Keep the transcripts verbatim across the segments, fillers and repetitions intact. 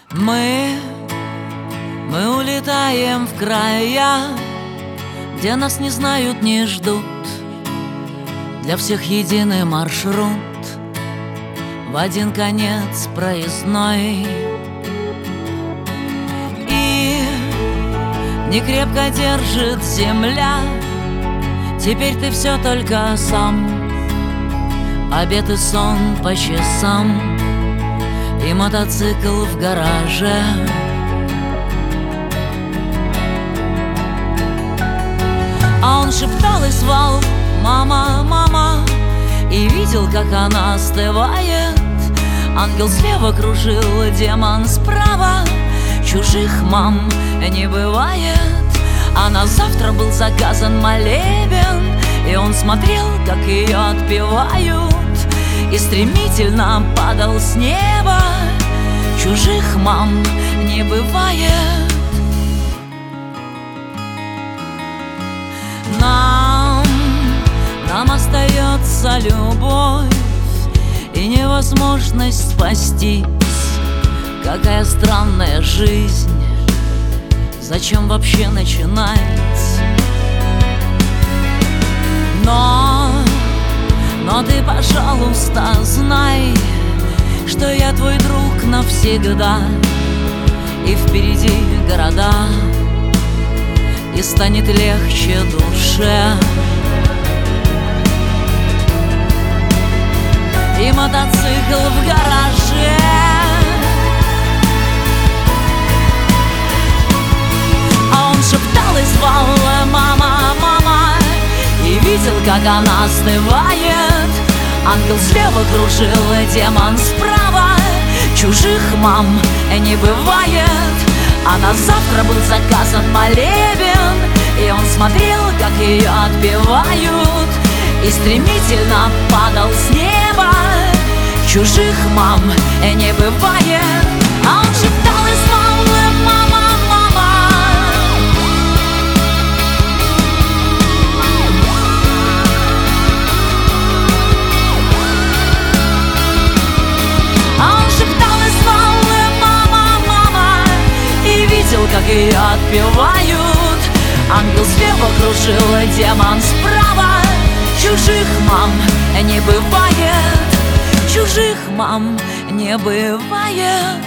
Мы, мы улетаем в края, где нас не знают, не ждут. Для всех единый маршрут, в один конец проездной. И не крепко держит земля, теперь ты все только сам. Обед и сон по часам, и мотоцикл в гараже. А он шептал и звал: мама, мама, и видел, как она остывает. Ангел слева кружил, демон справа. Чужих мам не бывает. А на завтра был заказан молебен, и он смотрел, как ее отпевают, и стремительно падал с неба. Чужих мам не бывает. Нам, нам остается любовь и невозможность спастись. Какая странная жизнь, зачем вообще начинать? Но, но ты, пожалуйста, знай, что я твой друг навсегда. И впереди города, и станет легче душе. И мотоцикл в гараже. А он шептал и звал: мама, мама, и видел, как она остывает. Ангел слева кружил, демон справа. Чужих мам не бывает. А на завтра был заказан молебен, и он смотрел, как ее отпевают, и стремительно падал с неба. Чужих мам не бывает. А он шептал и звал: мама, мама. А он шептал и звал: мама, мама, и видел, как ее отпевают. Ангел слева кружил, демон справа. Чужих мам не бывает. Чужих мам не бывает.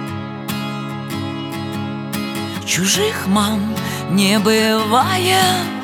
Чужих мам не бывает.